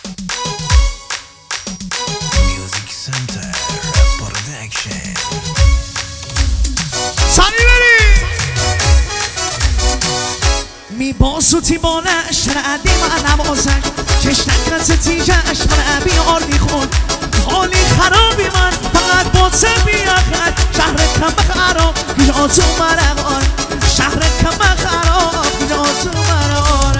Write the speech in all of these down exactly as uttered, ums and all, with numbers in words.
Music Center Production. سانی بری می باسوتی بانش ردی من نوازش چشنک رس تیجش من بیار خون حالی خرابی من فقط بوسه بیاخد شهر کم خراب یا تو مرقان شهر کم خراب یا تو مرقان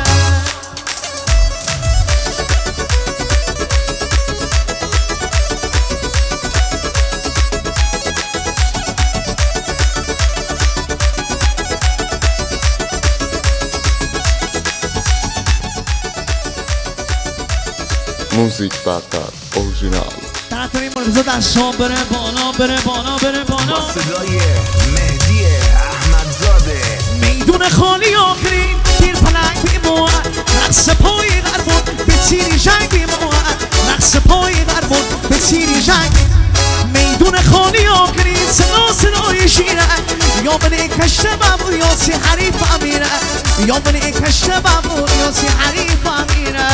موزیک برتر اورجینال در کنیم مرزا دستان بره بالا بره بالا بره بالا با صدای مهدی احمدزاده میدون خالی آخرین پیر پلنگ بی موعد رقص پای غربون به تیری جنگ بی موعد رقص پای غربون به تیری جنگ میدون خالی آخرین صدا صدای شیره یا من کشته بابو یا سی حریف امیره یا من کشته بابو یا سی حریف امیره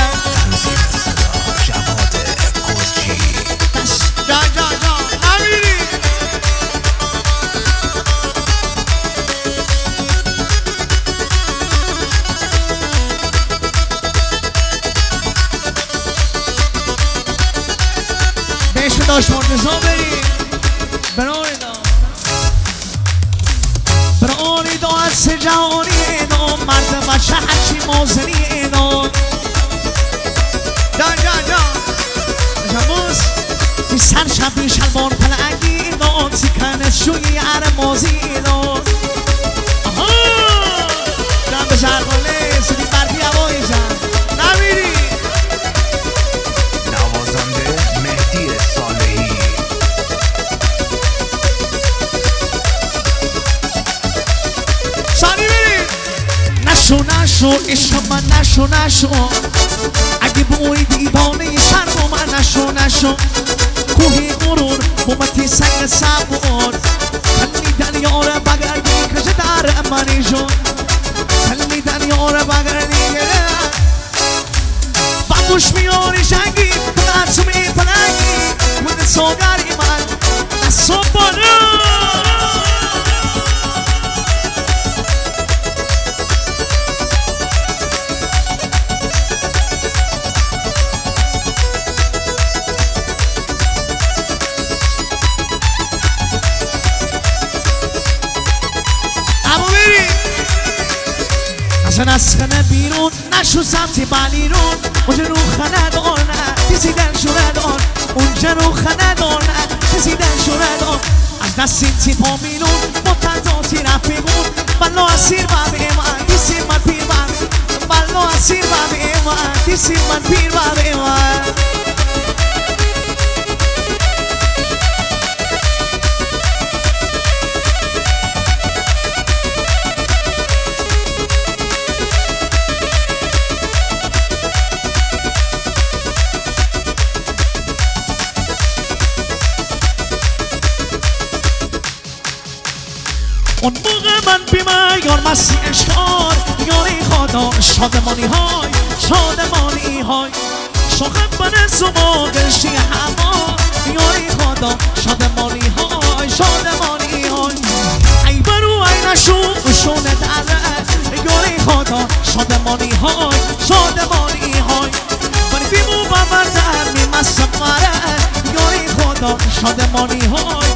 جواد کوزجی جا جا جا امیری بهش داشت مرتضا بریم برای دا برای دا از سه جهانی اینا مرد بچه هرچی موزنی اینا جا جا جا جاموس بی سر شب بی شلوار پلنگی اینا تیکن شوی عر موزی اینا آها جان به شرقاله سیدی بردی هوایی جان نمیری نوازنده مهدی صالحی سانی بری نشو نشو عشق من نشو نشو اگه بوی دیوانه شرم من نشو نشو کوهی غرور بومتی سنگ سبور کل میدن یاره بگردی کجه در منی جون کل میدن یاره بگردی بابوش میاری جنگی فقط تو می پلنگی من سوگری من نسو بالا زن از خانه بیرون نشو سمت بلیرون اونجا رو خانه دار نه کسی دلشو ندار اونجا رو خانه دار نه کسی دلشو ندار از دست تی پا میلون متداتی رفیقون بلا اسیر بابی من دیسی من پیر بابی بلا اسیر بابی من دیسی من پیر بابی من اون موقع من بیمه یار مسیح اشکار یاری خدا شادمانی های شادمانی های شاخم بن زما گرشی هوا یاری خدا شادمانی های شادمانی های ای برو ای نشو شون دره یاری خدا شادمانی های شادمانی های من بیمو ببردم می مسمره یاری خدا شادمانی های